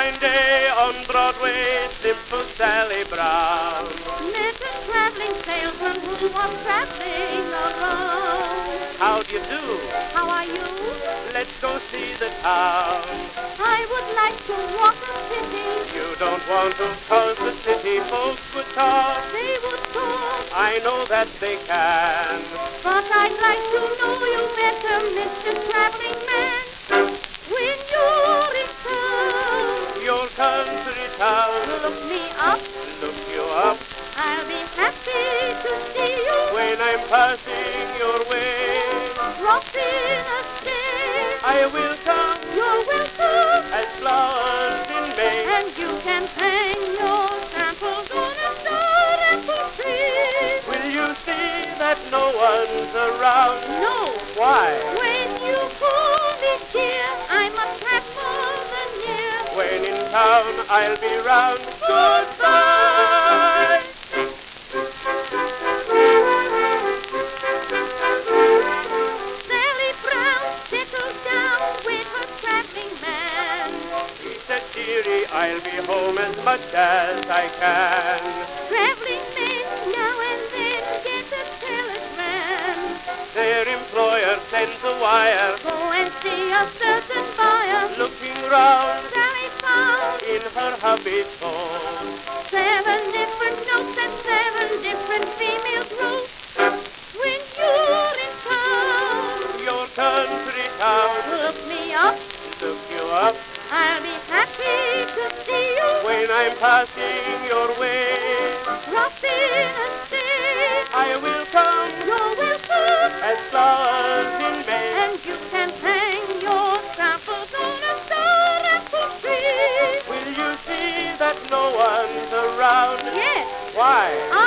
fine day on Broadway, simple Sally Brown met a traveling salesman who was traveling around. How do you do? How are you? Let's go see the town. I would like to walk the city. You don't want to, 'cause the city folks would talk. They would talk, I know that they can. but I'd like to know you better, Mr. Traveling Man. When you're in town, Your country town, look me up. look you up. I'll be happy to see you. When I'm passing your way, Drop in a stay. I will come You're welcome, as flowers in May. and you can hang your samples on a star apple tree. Will you see that no one's around? No, Why? when you call me dear, I must have more than near. When in town, I'll be round. Goodbye. Sally Brown settles down with her traveling man. He said, dearie, I'll be home as much as I can. Traveling men now and then get a telegram. Their employer sends a wire, Go and see a certain buyer. looking round Sally found in her hubby's home. 7 different notes and 7 different female groups. When you're in town, Your country town, look me up. look you up. I'll be happy to see you. When I'm passing your way, Drop in a stay. I will come You're welcome, as flowers in May. and you can hang your samples on a star apple tree. Will you see that no one's around? Yes, Why?